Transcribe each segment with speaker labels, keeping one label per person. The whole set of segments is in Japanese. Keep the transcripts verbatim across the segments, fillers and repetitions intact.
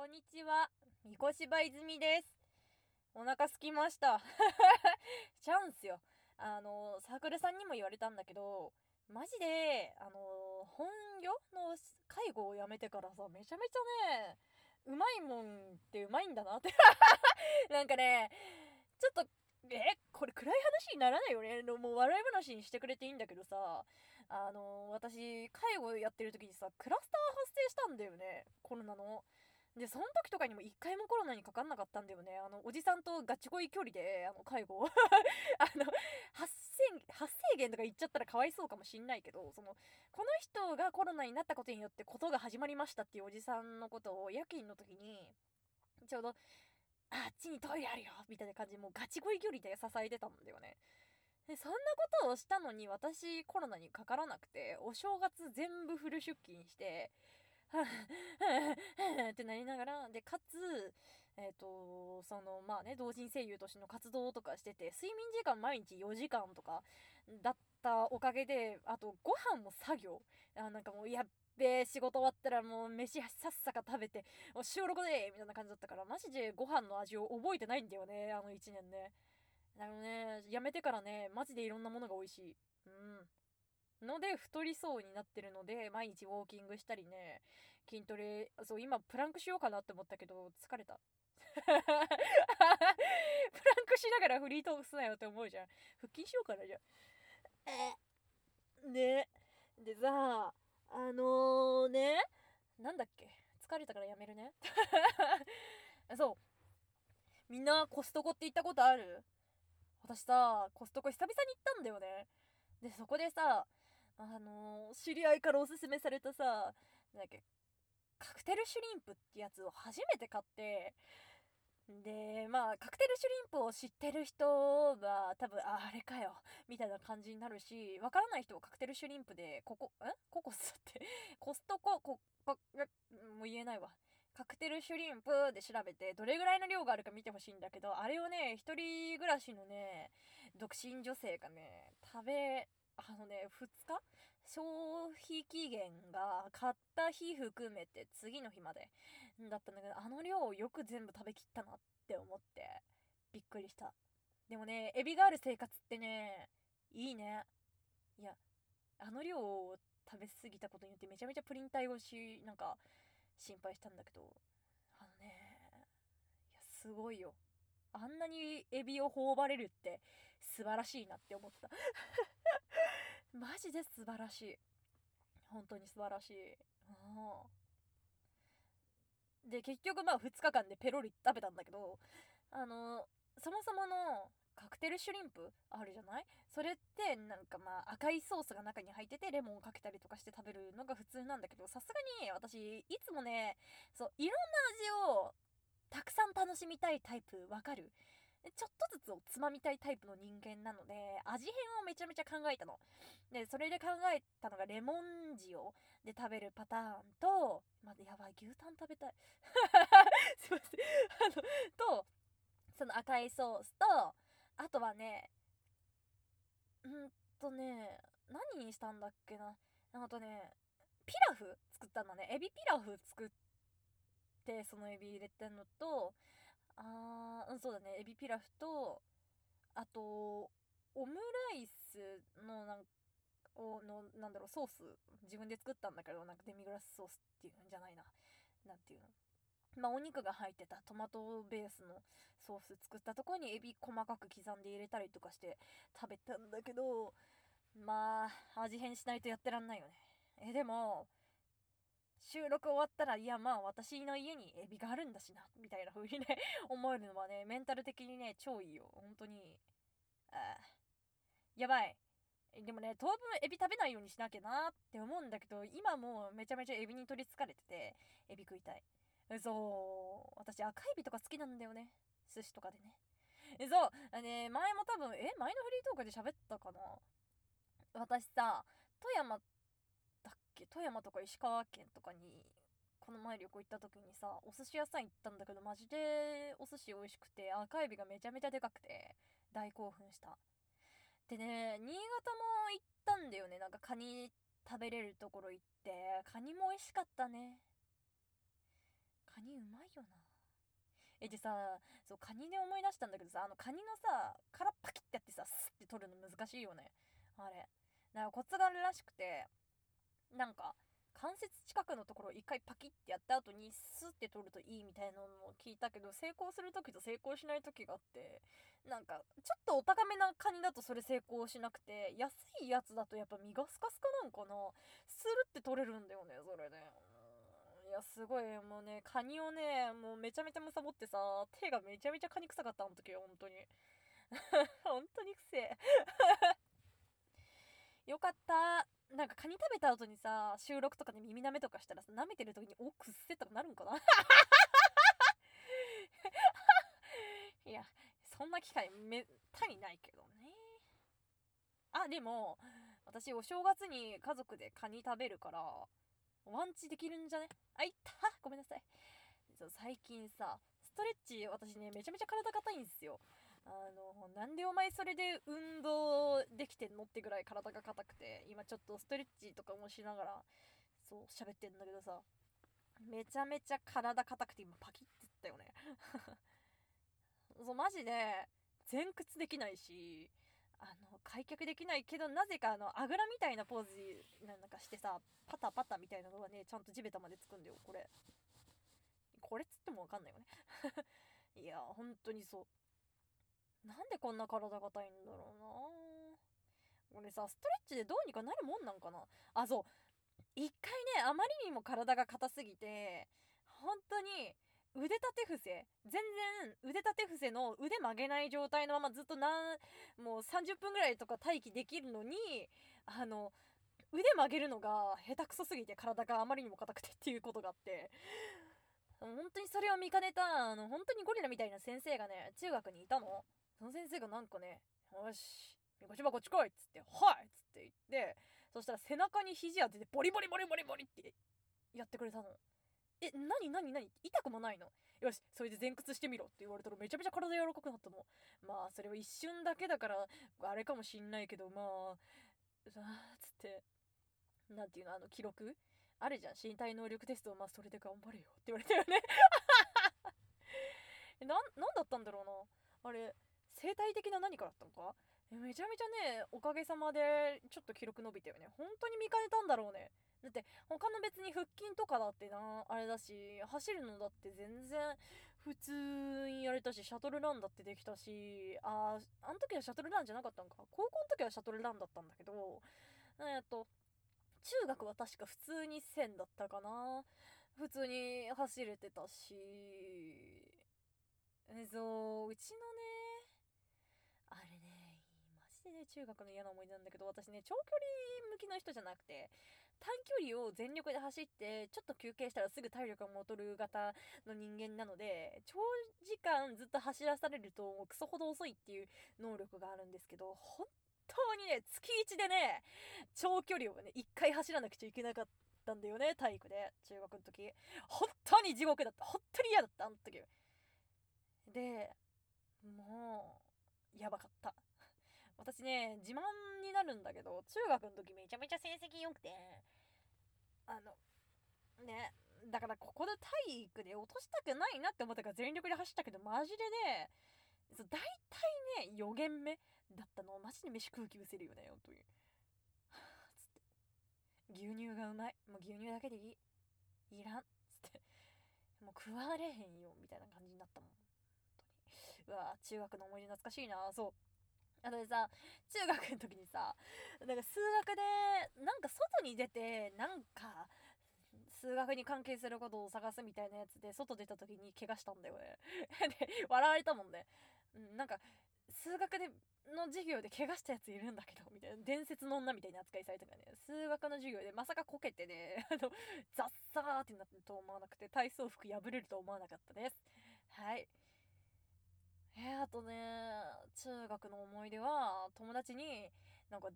Speaker 1: こんにちは、三越場泉です。お腹すきました。チャンスよ。あの、サークルさんにも言われたんだけど、マジで、あの、本業の介護をやめてからさ、めちゃめちゃね、うまいもんってうまいんだなって。なんかね、ちょっと、え、これ暗い話にならないよね。もう笑い話にしてくれていいんだけどさ、あの、私、介護やってる時にさ、クラスター発生したんだよね。コロナの。で、その時とかにも一回もコロナにかかんなかったんだよね。あの、おじさんとガチ恋距離で、あの、介護を。あの、発生、発生源とか言っちゃったらかわいそうかもしんないけど、その、この人がコロナになったことによってことが始まりましたっていうおじさんのことを夜勤の時に、ちょうど、あっちにトイレあるよみたいな感じでもうガチ恋距離で支えてたんだよね。で、そんなことをしたのに私コロナにかからなくて、お正月全部フル出勤して、はぁ、はぁ、はぁってなりながら、で、かつ、えっ、と、その、まあね、同人声優としての活動とかしてて、睡眠時間毎日よじかんとかだったおかげで、あと、ご飯も作業。あ、なんかもう、やっべえ、仕事終わったらもう飯さっさか食べて、もう収録でみたいな感じだったから、マジでご飯の味を覚えてないんだよね、あのいちねんね。だからね、やめてからね、マジでいろんなものが美味しい。うん。ので太りそうになってるので毎日ウォーキングしたりね、筋トレ、そう今プランクしようかなって思ったけど疲れた。プランクしながらフリートークすなよって思うじゃん。腹筋しようかなじゃあ。ね。でさ、あのー、ね、なんだっけ、疲れたからやめるね。そう、みんなコストコって行ったことある？私さ、コストコ久々に行ったんだよね。で、そこでさ、あのー知り合いからおすすめされたさ、なんだっけ、カクテルシュリンプってやつを初めて買って、で、まあ、カクテルシュリンプを知ってる人は多分、あ、あれかよ、みたいな感じになるし、わからない人はカクテルシュリンプで、ここ、んココスって、コストコ、こ、こ、もう言えないわ。カクテルシュリンプで調べて、どれぐらいの量があるか見てほしいんだけど、あれをね、一人暮らしのね、独身女性がね、食べ、あのね、ふつか消費期限が買った日含めて次の日までだったんだけど、あの量をよく全部食べきったなって思ってびっくりした。でもね、エビがある生活ってね、いいね。いや、あの量を食べ過ぎたことによってめちゃめちゃプリン体をしなんか心配したんだけど、あのね、いやすごいよ。あんなにエビを頬張れるって素晴らしいなって思った。マジで素晴らしい。本当に素晴らしい。うんで、結局まあふつかかんでペロリ食べたんだけど、あの、そもそものカクテルシュリンプあるじゃない？それってなんかまあ赤いソースが中に入っててレモンをかけたりとかして食べるのが普通なんだけど、さすがに私いつもね、そう、いろんな味をたくさん楽しみたいタイプわかる？ちょっとずつをつまみたいタイプの人間なので、味変をめちゃめちゃ考えたの。で、それで考えたのがレモン塩で食べるパターンと、まだやばい、牛タン食べたい。すいません。あの、と、その赤いソースと、あとはね、うんとね、何にしたんだっけな。あとね、ピラフ作ったんだね。エビピラフ作って、そのエビ入れてんのと、あー、うん、そうだね。エビピラフと、あと、オムライスのなんをのなんだろうソース自分で作ったんだけど、なんかデミグラスソースっていうんじゃないな、なんていうの、まあお肉が入ってたトマトベースのソース作ったところにエビ細かく刻んで入れたりとかして食べたんだけど、まあ味変しないとやってらんないよね。えでも収録終わったら、いやまあ私の家にエビがあるんだしなみたいな風にね思えるのはね、メンタル的にね超いいよ本当に。あーやばい。でもね、当分エビ食べないようにしなきゃなって思うんだけど、今もうめちゃめちゃエビに取りつかれてて、エビ食いたい。そう、私赤エビとか好きなんだよね。寿司とかでね。そう、あのね、前も多分、え、前のフリートークで喋ったかな。私さ、富山だっけ、富山とか石川県とかに、この前旅行行った時にさ、お寿司屋さん行ったんだけど、マジでお寿司美味しくて、赤エビがめちゃめちゃでかくて、大興奮した。でね、新潟も行ったんだよね。なんかカニ食べれるところ行って、カニも美味しかったね。カニうまいよな。えでさ、そうカニで思い出したんだけどさ、あのカニのさ殻パキッてやってさスッて取るの難しいよね、あれ。なんかコツがあるらしくて、なんか関節近くのところを一回パキッてやった後にスッて取るといいみたいなのを聞いたけど、成功する時と成功しない時があって、なんかちょっとお高めなカニだとそれ成功しなくて、安いやつだとやっぱ身がスカスカなんかな、スルって取れるんだよねそれで、うん。いやすごい、もうねカニをねもうめちゃめちゃむさぼってさ、手がめちゃめちゃカニ臭かったあの時、本当に本当にくせえよかった。なんかカニ食べた後にさ、収録とかで耳舐めとかしたらさ、舐めてる時におくっせとかなるんかないや、そんな機会めったにないけどね。あ、でも私お正月に家族でカニ食べるからワンチできるんじゃね。あ、いったごめんなさい。そう最近さストレッチ、私ねめちゃめちゃ体硬いんですよ。あのなんでお前それで運動できてんのってぐらい体が硬くて、今ちょっとストレッチとかもしながらそう喋ってんだけどさ、めちゃめちゃ体硬くて今パキッてったよねそうマジで前屈できないし、あの開脚できないけど、なぜかあのあぐらみたいなポーズなんかしてさ、パタパタみたいなのがねちゃんと地べたまでつくんだよ。これこれっつってもわかんないよねいや本当にそう、なんでこんな体硬いんだろうな。俺さストレッチでどうにかなるもんなんかな。あ、そう一回ねあまりにも体が硬すぎて、本当に腕立て伏せ全然腕立て伏せの腕曲げない状態のままずっとなんもうさんじゅっぷんぐらいとか待機できるのに、あの腕曲げるのが下手くそすぎて体があまりにも硬くてっていうことがあって、本当にそれを見かねたあの本当にゴリラみたいな先生がね中学にいたの。その先生がなんかね、よしみこしばこっち来いっつって、はいっつって言って、そしたら背中に肘当ててボリボリボリボリボリってやってくれたの。え、なになになに、痛くもないの。よしそれで前屈してみろって言われたらめちゃめちゃ体柔らかくなったの。まあそれは一瞬だけだからあれかもしんないけど、まあさあつって、なんていうの、あの記録あるじゃん、身体能力テスト、まあそれで頑張れよって言われたよねえな、なんだったんだろうなあれ、生態的な何かだったのか。えめちゃめちゃねおかげさまでちょっと記録伸びたよね。本当に見かねたんだろうね。だって他の別に腹筋とかだってなあれだし、走るのだって全然普通にやれたし、シャトルランだってできたし、あーあの時はシャトルランじゃなかったんか、高校の時はシャトルランだったんだけど、えっと中学は確か普通に線だったかな。普通に走れてたし、えそう、うちのね、あれね、マジでね、中学の嫌な思い出なんだけど、私ね、長距離向きの人じゃなくて、短距離を全力で走って、ちょっと休憩したらすぐ体力が戻る型の人間なので、長時間ずっと走らされると、もうクソほど遅いっていう能力があるんですけど、本当にね、月いちでね、長距離をね、いっかい走らなくちゃいけなかったんだよね、体育で、中学の時。本当に地獄だった。本当に嫌だった、あの時。で、もう、やばかった。私ね、自慢になるんだけど、中学の時めちゃめちゃ成績良くて、あの、ね、だからここで体育で落としたくないなって思ったから全力で走ったけど、マジでね、そう大体ね、よ限目だったの。マジで飯食う気失せるよね、本当に。つって。牛乳がうまい。もう牛乳だけでいい。いらん。つって。もう食われへんよ、みたいな感じになったもん。本当に。うわ中学の思い出懐かしいな。そう。あのさ、中学の時にさ、なんか数学で、なんか外に出て、なんか、数学に関係することを探すみたいなやつで、外出た時に怪我したんだよね。で、笑われたもんね。うん、なんか、数学で、の授業で怪我したやついるんだけど、みたいな。伝説の女みたいな扱いされたからね。数学の授業でまさかこけてね、あの、ザッサーってなってると思わなくて、体操服破れると思わなかったです。はい。えー、あとね、中学の思い出は、友達に、なんか、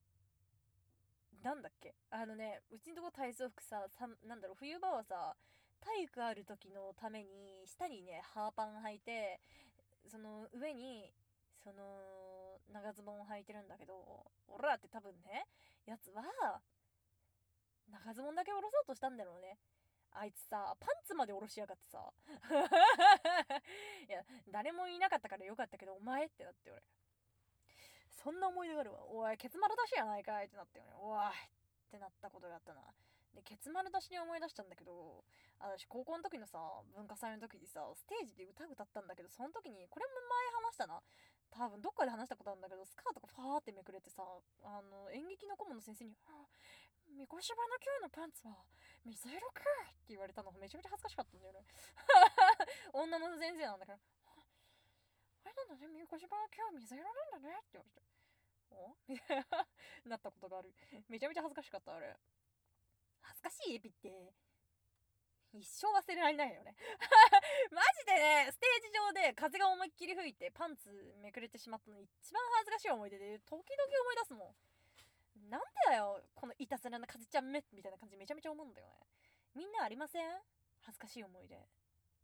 Speaker 1: なんだっけあのね、うちのとこ体操服さ、さなんだろう、冬場はさ、体育ある時のために、下にね、ハーパン履いて、その上に、その、長ズボンを履いてるんだけど、俺らって多分ね、やつは、長ズボンだけ下ろそうとしたんだろうね。 あいつさパンツまで下ろしやがってさいや誰もいなかったからよかったけど、お前ってなって俺そんな思い出があるわ。おいケツ丸出しやないかいってなってよね。おいってなったことがあったな。でケツ丸出しに思い出したんだけど、私高校の時のさ文化祭の時にさステージで歌歌ったんだけど、その時にこれも前話したな、多分どっかで話したことあるんだけど、スカートがファーってめくれてさ、あの演劇の顧問の先生に「みこしばの今日のパンツは水色か」って言われたのめちゃめちゃ恥ずかしかったんだよね女の先生なんだけど、あれなんだね、みこしばは今日水色なんだねって言われて、おみたいななったことがある。めちゃめちゃ恥ずかしかった。あれ恥ずかしいエピって一生忘れられないよねマジでね、ステージ上で風が思いっきり吹いてパンツめくれてしまったの一番恥ずかしい思い出で、時々思い出すもん。なんでだよこのいたずらな風ちゃんめみたいな感じめちゃめちゃ思うんだよね。みんなありません？恥ずかしい思い出。いや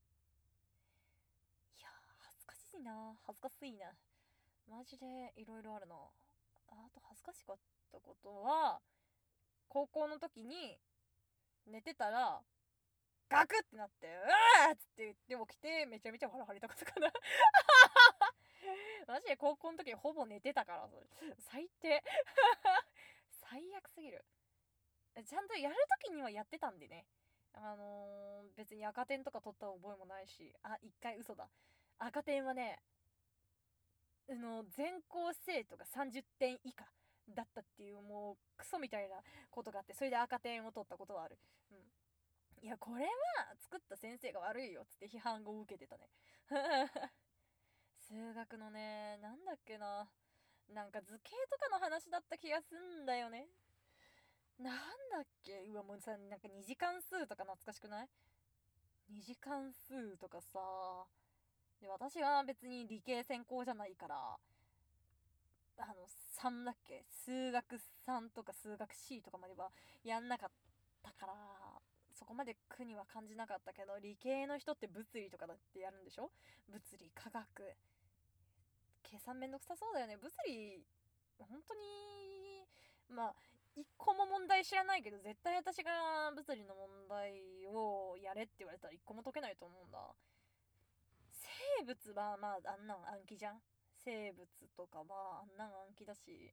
Speaker 1: 恥ずかしいな、恥ずかしいな、マジでいろいろあるな。あと恥ずかしかったことは、高校の時に寝てたらガクってなってうわーっつって言って起きてめちゃめちゃ笑われたことかなマジで高校の時ほぼ寝てたからそれ最低最悪すぎる。ちゃんとやる時にはやってたんでね、あのー、別に赤点とか取った覚えもないし、あ一回嘘だ、赤点はね、あの全校生徒がさんじゅってん以下だったっていう、もうクソみたいなことがあって、それで赤点を取ったことはある。うん、いやこれは作った先生が悪いよっつって批判を受けてたね数学のね、なんだっけな、なんか図形とかの話だった気がすんだよね。なんだっけ、うわもうさ、なんかに次関数とか懐かしくない？に次関数とかさ、で私は別に理系専攻じゃないから、あのさんだっけ、数学さんとか数学 C とかまではやんなかったから、そこまで苦には感じなかったけど、理系の人って物理とかだってやるんでしょ？物理科学計算めんどくさそうだよね。物理本当に、まあ一個も問題知らないけど、絶対私が物理の問題をやれって言われたら一個も解けないと思うんだ。生物はまああんなん暗記じゃん。生物とかはあんなん暗記だし、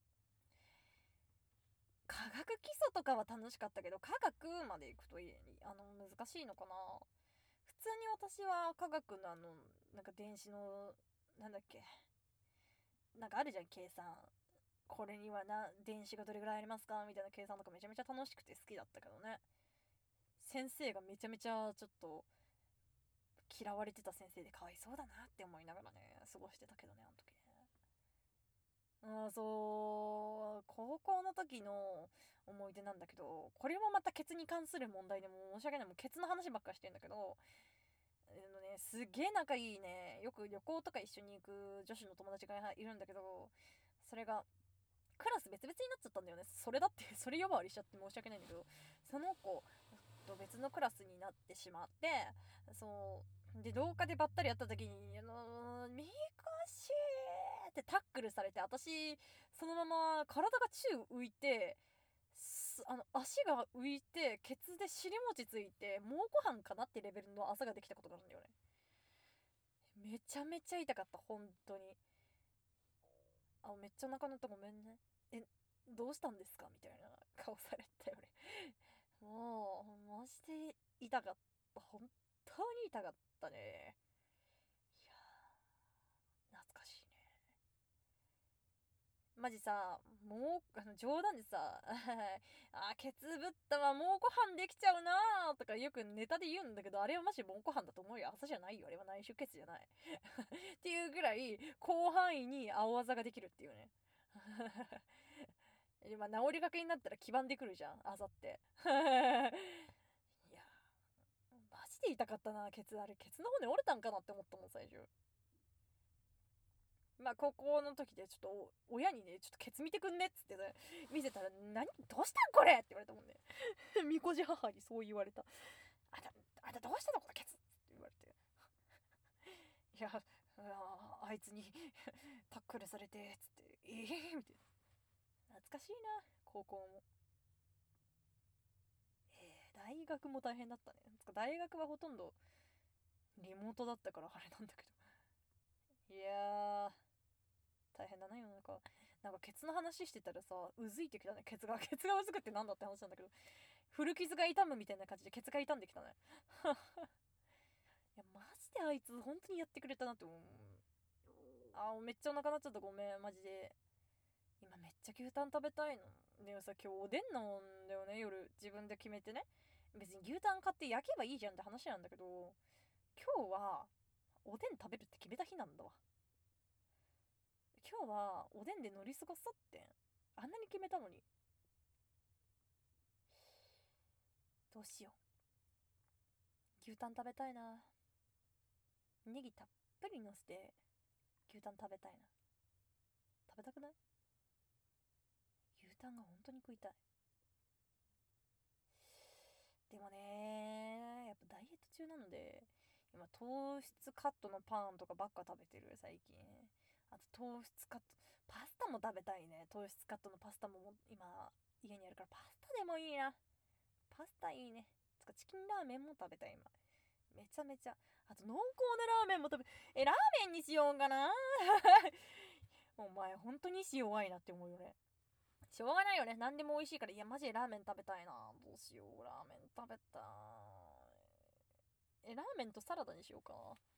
Speaker 1: 科学基礎とかは楽しかったけど、科学まで行くといいあの難しいのかな。普通に私は科学のあのなんか電子のなんだっけ、なんかあるじゃん計算、これにはな電子がどれぐらいありますかみたいな計算とかめちゃめちゃ楽しくて好きだったけどね。先生がめちゃめちゃちょっと嫌われてた先生でかわいそうだなって思いながらね過ごしてたけどね、あの時ね。うん、そう高校の時の思い出なんだけど、これもまたケツに関する問題でも申し訳ない、もうケツの話ばっかりしてんだけど、あのね、すげえ仲いいね、よく旅行とか一緒に行く女子の友達がいるんだけど、それがクラス別々になっちゃったんだよね。それだってそれ呼ばわりしちゃって申し訳ないんだけど、その子と別のクラスになってしまって、そうで廊下でばったり会った時に「あのー、みこし!」ってタックルされて、私そのまま体が宙浮いて、あの足が浮いてケツで尻餅ついて蒙古斑かなってレベルの朝ができたことがあるんだよね。めちゃめちゃ痛かった本当に。あめっちゃお腹鳴ったごめんね。えどうしたんですかみたいな顔されたよねもうマジで痛かった、本当に痛かったね。いやー懐かしいね。マジさ、もうあの冗談でさあケツぶったわ蒙古斑できちゃうなーとかよくネタで言うんだけど、あれはマジ蒙古斑だと思うよ。朝じゃないよ、あれは内出血じゃないっていうぐらい広範囲に青あざができるっていうね今治りかけになったら黄ばんでくるじゃんあざっていやマジで痛かったな、ケツ。あれケツの骨折れたんかなって思ったもん最初。まあ高校の時でちょっと親にねちょっとケツ見てくんねっつってね見せたら何どうしたんこれって言われたもんねみこじ母にそう言われた。あんたあんたどうしたのこのケツって言われていやああいつにタックルされてっつってええー、みたいな。懐かしいな高校も。えー、 大学も大変だったね。大学はほとんどリモートだったからあれなんだけど、いやー大変だな世の中。なんかケツの話してたらさ、うずいてきたね。ケツがケツがうずくってなんだって話なんだけど、古傷が痛むみたいな感じでケツが痛んできたね。いやマジであいつ本当にやってくれたなって思う。あーめっちゃお腹鳴っちゃった、ごめんマジで。今めっちゃ牛タン食べたいの。でもさ、今日おでんなんだよね、夜自分で決めてね。別に牛タン買って焼けばいいじゃんって話なんだけど、今日はおでん食べるって決めた日なんだわ。今日はおでんで乗り過ごそうって、あんなに決めたのに。どうしよう。牛タン食べたいな。ネギたっぷりのせて牛タン食べたいな。食べたくない？牛タンが本当に食いたい。でもね、やっぱダイエット中なので、今糖質カットのパンとかばっか食べてる最近。あと糖質カット、パスタも食べたいね。糖質カットのパスタも今家にあるから、パスタでもいいな。パスタいいね。つかチキンラーメンも食べたい今。めちゃめちゃ。あと濃厚なラーメンも食べ、え、ラーメンにしようかな。お前本当に意志弱いなって思うよね。しょうがないよね。何でも美味しいから。いやマジでラーメン食べたいな。どうしよう。ラーメン食べたい。え、ラーメンとサラダにしようか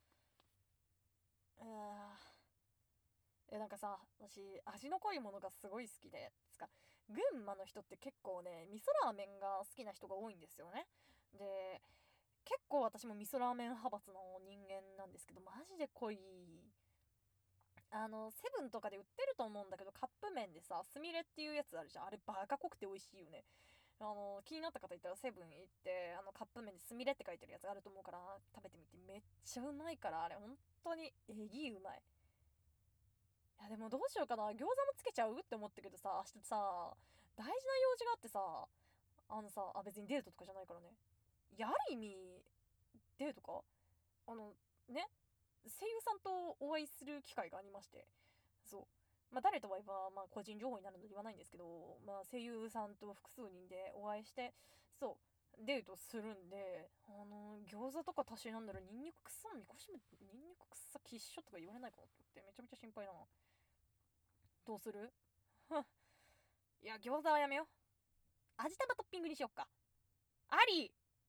Speaker 1: な。うーえ、なんかさ、私味の濃いものがすごい好きで、つか群馬の人って結構ね、味噌ラーメンが好きな人が多いんですよね。で、結構私も味噌ラーメン派閥の人間なんですけど、マジで濃い。あのセブンとかで売ってると思うんだけど、カップ麺でさ、スミレっていうやつあるじゃん。あれバカ濃くて美味しいよね。あの気になった方いたらセブン行って、あのカップ麺でスミレって書いてるやつあると思うから食べてみて。めっちゃうまいから、あれ本当にえぎいうまい。いやでもどうしようかな、餃子もつけちゃうって思ったけどさ、明日さ大事な用事があってさ、あのさ、あ、別にデートとかじゃないからね。いや、ある意味デートか。あのね、声優さんとお会いする機会がありまして、そう、まあ誰とは言えば、まあ個人情報になるので言わないんですけど、まあ声優さんと複数人でお会いして、そうデートするんで、あの餃子とか足しなんだらニンニク臭のみこしめ、ニンニク臭きっしょとか言われないかなって思ってめちゃめちゃ心配だな。どうする？いや餃子はやめよう。味玉トッピングにしよっか。あり。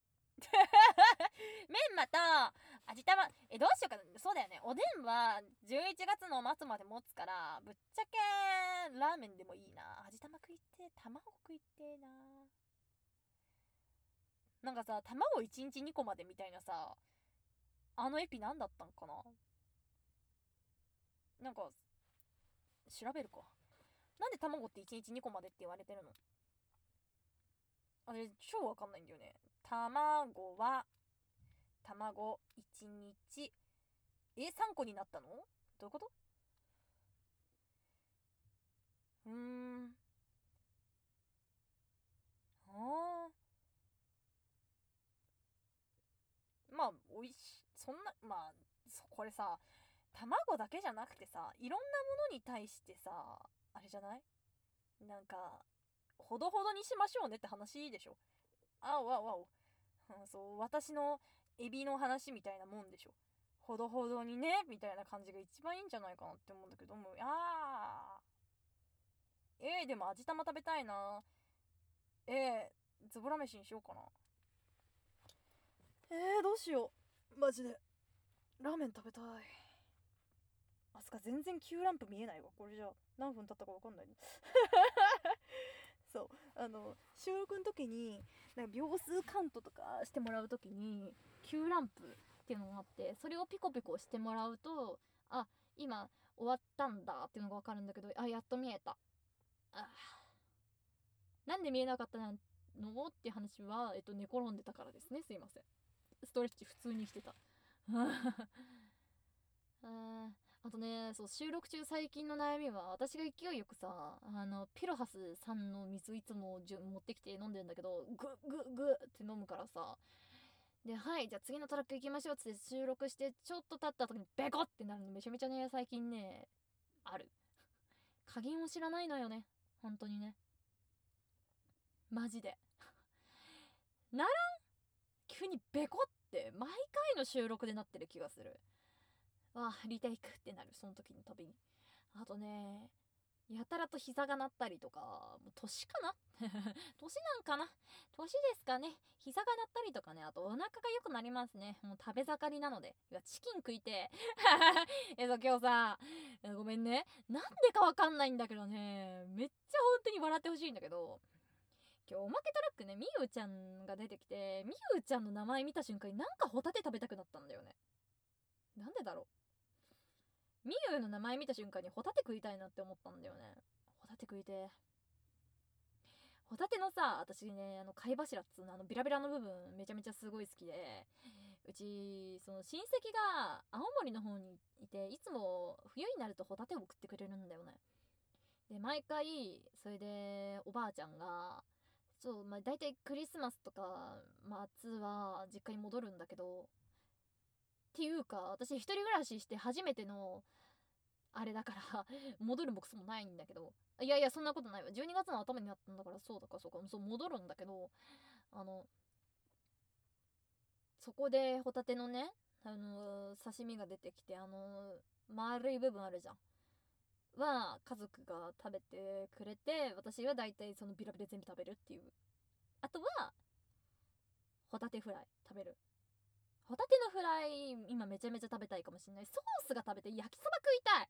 Speaker 1: メンマと味玉、え、どうしようかな。そうだよね、おでんはじゅういちがつの末まで持つから、ぶっちゃけラーメンでもいいな。味玉食いて、卵食いてな。なんかさ、卵いちにちにこまでみたいなさ、あのエピ何だったんかな。なんか調べるか。なんで卵っていちにちにこまでって言われてるの？あれ超わかんないんだよね。卵は卵いちにち、えさんこになったの？どういうこと？うーん。あーまあおいしそんな、まあそこれさ、卵だけじゃなくてさ、いろんなものに対してさ、あれじゃない？なんかほどほどにしましょうねって話でしょ。あおあおあお、うん、そう私のエビの話みたいなもんでしょ。ほどほどにねみたいな感じが一番いいんじゃないかなって思うんだけども、あーえー、でも味玉食べたいな。えー、ズボラ飯にしようかな。えー、どうしようマジで。ラーメン食べたい。あすか全然 Q ランプ見えないわ。これじゃ何分経ったか分かんないね。そうあの収録の時になんか秒数カウントとかしてもらう時に Q ランプっていうのがあって、それをピコピコしてもらうと、あ今終わったんだっていうのが分かるんだけど、あやっと見えた。あなんで見えなかったのっていう話は、えっと寝転んでたからですね。すいません。ストレッチ普通にしてた。ああとね、そう収録中最近の悩みは、私が勢いよくさ、あのピロハスさんの水いつもじゅ持ってきて飲んでんだけど、グッグッグッって飲むからさ、ではいじゃあ次のトラック行きましょうっつって収録してちょっと経った時にベコってなるのめちゃめちゃね、最近ねある。加減を知らないのよね、本当にね。マジでならん急にベコって毎回の収録でなってる気がする。わあリテイクってなる、その時の度に。あとね、やたらと膝が鳴ったりとか、もう年かな年なんかな、年ですかね。膝が鳴ったりとかね、あとお腹が良くなりますね。もう食べ盛りなので。いやチキン食いてえそう今日さ、ごめんね、なんでかわかんないんだけどね、めっちゃ本当に笑ってほしいんだけど、今日おまけトラックね、みゆちゃんが出てきて、みゆちゃんの名前見た瞬間になんかホタテ食べたくなったんだよね。なんでだろう。みゆの名前見た瞬間にホタテ食いたいなって思ったんだよね。ホタテ食いて。ホタテのさ、私ね、あの貝柱っつうの、あのビラビラの部分めちゃめちゃすごい好きで、うちその親戚が青森の方にいて、いつも冬になるとホタテを送ってくれるんだよね。で毎回それでおばあちゃんがそう、まあ、大体クリスマスとか夏は実家に戻るんだけど、っていうか私一人暮らしして初めてのあれだから戻るもクソもないんだけど、いやいやそんなことないわ、じゅうにがつの頭になったんだから、そうだかそうか、そう戻るんだけど、あのそこでホタテのね、あのー刺身が出てきて、あのー丸い部分あるじゃんは家族が食べてくれて、私は大体そのビラビラ全部食べるっていう。あとはホタテフライ食べる。ホタテのフライ今めちゃめちゃ食べたいかもしれない。ソースが食べて、焼きそば食いたい。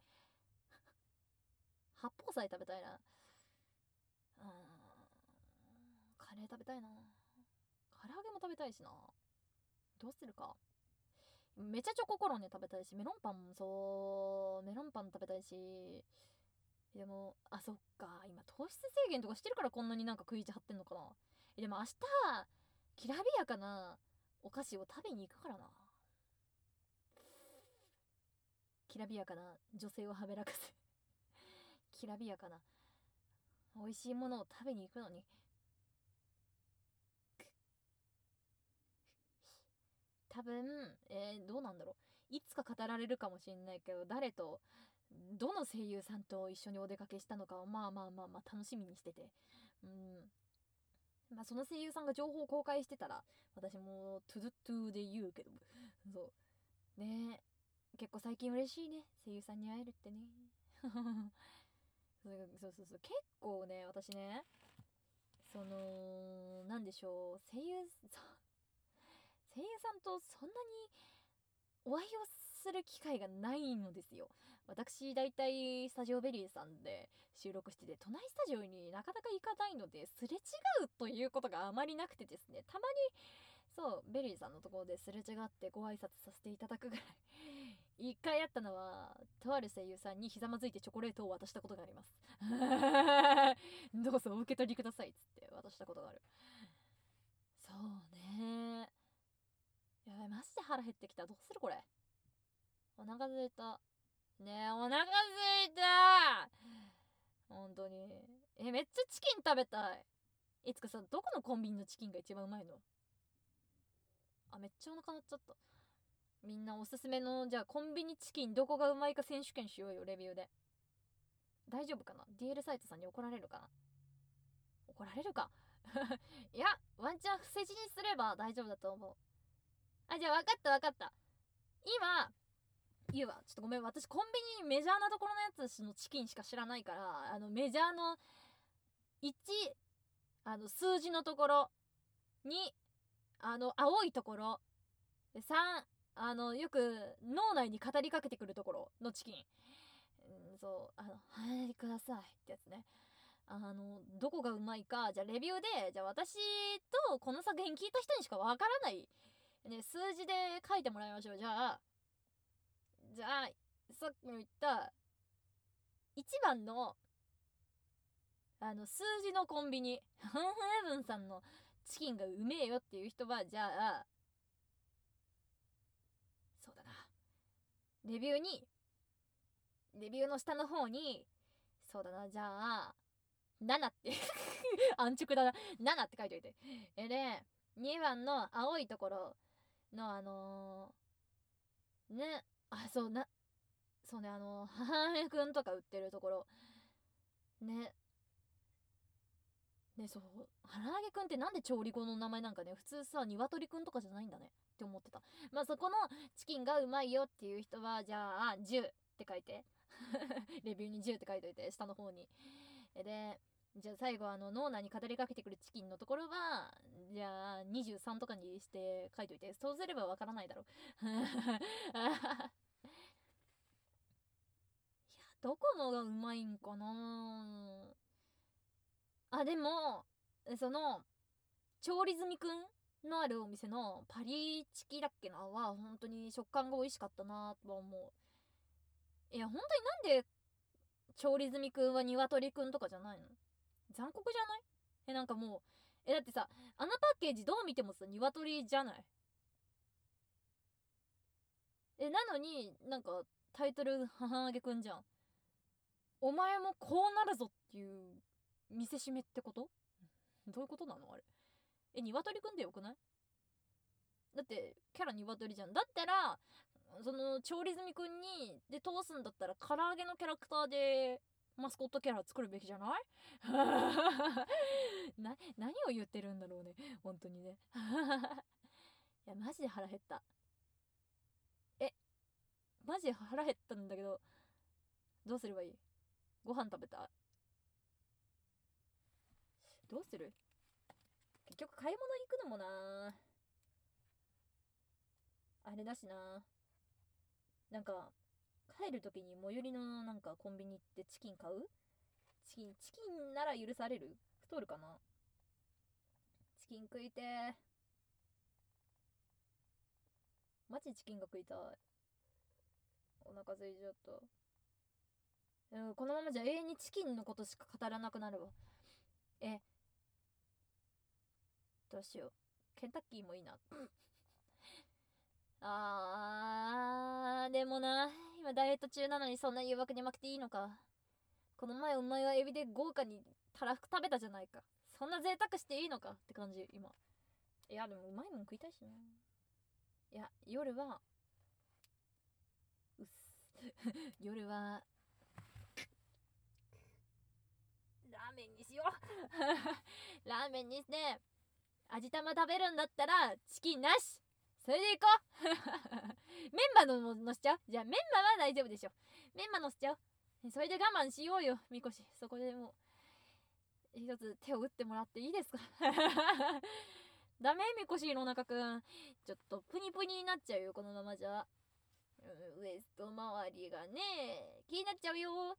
Speaker 1: 八宝菜食べたいな。うーん、カレー食べたいな。唐揚げも食べたいしな。どうするか。めちゃチョココロネ食べたいし、メロンパンもそうメロンパン食べたいし、でもあそっか、今糖質制限とかしてるからこんなになんか食い地張ってんのかな。でも明日きらびやかなお菓子を食べに行くからな。きらびやかな女性をはべらかすきらびやかな美味しいものを食べに行くのに、多分、えー、どうなんだろう、いつか語られるかもしれないけど、誰とどの声優さんと一緒にお出かけしたのかをまあまあまあまあ楽しみにしてて、うん、まあその声優さんが情報を公開してたら私もトゥドゥトゥで言うけど、そうね、結構最近嬉しいね、声優さんに会えるってねそうそうそうそう、結構ね私ね、そのなんでしょう、声優声優さんとそんなにお会いをする機会がないのですよ。私大体スタジオベリーさんで収録してて、隣スタジオになかなか行かないので、すれ違うということがあまりなくてですね、たまにそうベリーさんのところですれ違ってご挨拶させていただくぐらい一回あったのは、とある声優さんにひざまずいてチョコレートを渡したことがありますどうぞお受け取りくださいっつって渡したことがある。そうね、やばいマジで腹減ってきた、どうするこれ。お腹空いた。ねえ、お腹空いた。本当に。え、めっちゃチキン食べたい。いつかさ、どこのコンビニのチキンが一番うまいの？あ、めっちゃお腹鳴っちゃった。みんなおすすめの、じゃあコンビニチキンどこがうまいか選手権しようよ、レビューで。大丈夫かな？ ディーエル サイトさんに怒られるかな？怒られるかいや、ワンチャン伏せ字にすれば大丈夫だと思う。あ、じゃあ分かった分かった。今、言うわ。ちょっとごめん。私コンビニメジャーなところのやつのチキンしか知らないから、あのメジャーのいち、あの数字のところ、に、あの青いところ、さん、あのよく脳内に語りかけてくるところのチキン。うん、そう、あの、はいくださいってやつね。あの、どこがうまいか、じゃあレビューで、じゃあ私とこの作品聞いた人にしかわからない、ね、数字で書いてもらいましょう。じゃあ、じゃあ、さっきも言った、いちばんの、あの、数字のコンビニ、ハンハヘブンさんのチキンがうめえよっていう人は、じゃあ、そうだな。レビューに、レビューの下の方に、そうだな、じゃあ、ななって安直だな。ななって書いといて。えで、にばんの青いところのあのー、ね、あ、そうな、そうね、あのー、母親くんとか売ってるところ。ね、 で、そう、唐揚げくんってなんで調理後の名前なんかね、普通さ、鶏くんとかじゃないんだねって思ってた。まあそこのチキンがうまいよっていう人は、じゃあ、じゅうって書いて。レビューにじゅうって書いといて、下の方に。で、じゃあ最後あの脳内に語りかけてくるチキンのところは、じゃあにじゅうさんとかにして書いといて。そうすればわからないだろ。いや、どこのがうまいんかなあ。でも、その、調理済みくんのあるお店のパリチキだっけなは本当に食感が美味しかったなとは思う。いや本当になんで調理済みくんは鶏くんとかじゃないの？残酷じゃない？えなんかもうえだってさ、あのパッケージどう見てもさ鶏じゃない？えなのになんかタイトル母揚げくんじゃん。お前もこうなるぞっていう見せしめってこと？どういうことなのあれ？え鶏くんでよくない？だってキャラ鶏じゃん。だったらその調理済みくんにで通すんだったら唐揚げのキャラクターでマスコットキャラ作るべきじゃない？な何を言ってるんだろうね本当にね。いやマジで腹減った。えマジで腹減ったんだけどどうすればいい？ご飯食べたい。どうする？結局買い物行くのもなあれだしな。なんか帰る時に最寄りのなんかコンビニ行ってチキン買う？チキンチキンなら許される？太るかな？チキン食いてー。マジチキンが食いたい。お腹空いちゃった。うん、このままじゃ永遠にチキンのことしか語らなくなるわ。えどうしよう。ケンタッキーもいいな。あーでもな、今ダイエット中なのにそんな誘惑に負けていいのか。この前お前はエビで豪華にたらふく食べたじゃないか。そんな贅沢していいのかって感じ今。いやでもうまいもん食いたいしな。いや夜はうっす夜はラーメンにしようラーメンにして味玉食べるんだったらチキンなし。それでいこうメンマのものしちゃう。じゃあメンマは大丈夫でしょ。メンマのしちゃう。それで我慢しようよみこし。そこでもう一つ手を打ってもらっていいですかダメみこしの中くん。ちょっとプニプニになっちゃうよこのままじゃ。ウエスト周りがね気になっちゃうよ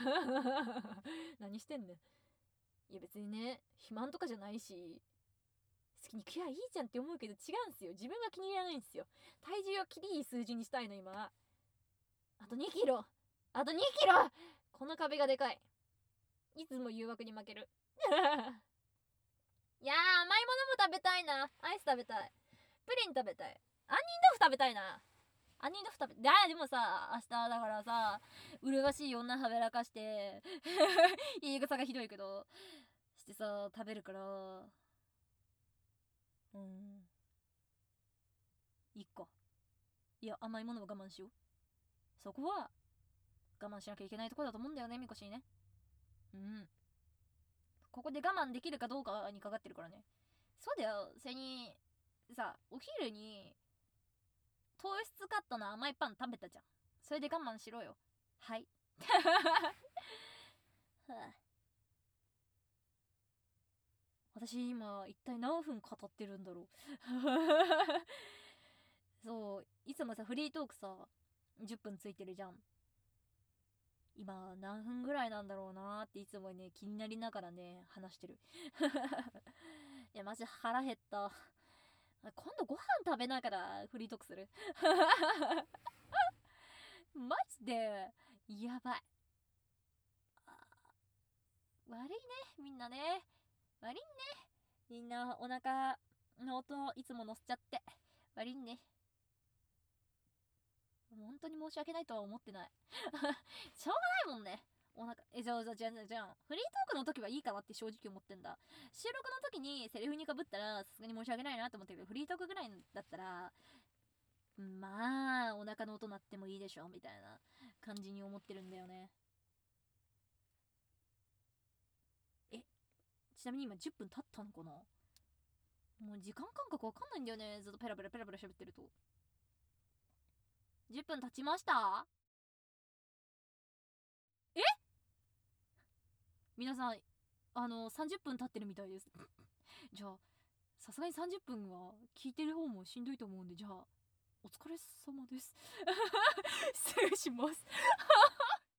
Speaker 1: 何してんねん。いや別にね肥満とかじゃないし好きに食やいいじゃんって思うけど違うんすよ。自分が気に入らないんですよ。体重をきりいい数字にしたいの今。あとにキロあとにキロこの壁がでかい。いつも誘惑に負けるいやー甘いものも食べたいな。アイス食べたい。プリン食べたい。杏仁豆腐食べたいな。杏仁豆腐食べたい。でもさ明日だからさ麗しい女はべらかして言い草がひどいけどしてさ食べるからうんいっか。いや甘いものを我慢しよう。そこは我慢しなきゃいけないところだと思うんだよねみこしね。うんここで我慢できるかどうかにかかってるからね。そうだよ。それにさお昼に糖質カットの甘いパン食べたじゃん。それで我慢しろよ。はいはあ、私今一体何分語ってるんだろうそういつもさフリートークさじゅっぷんついてるじゃん。今何分ぐらいなんだろうなーっていつもね気になりながらね話してるいやマジ腹減った。今度ご飯食べながらフリートークするマジでやばい。悪いねみんなね。悪いねみんな。お腹の音いつも乗せちゃって悪いね。本当に申し訳ないとは思ってないしょうがないもんね。お腹えじゃあじゃあじゃあじゃあフリートークの時はいいかなって正直思ってんだ。収録の時にセリフにかぶったらさすがに申し訳ないなと思ってるけどフリートークぐらいだったらまあお腹の音鳴ってもいいでしょみたいな感じに思ってるんだよね。えちなみに今じゅっぷん経ったのかな。もう時間感覚わかんないんだよね、ずっとペラペラペラペラ喋ってると。じゅっぷん経ちました。え、皆さん、あのさんじゅっぷん経ってるみたいですじゃあさすがにさんじゅっぷんは聞いてる方もしんどいと思うんで、じゃあお疲れ様です失礼します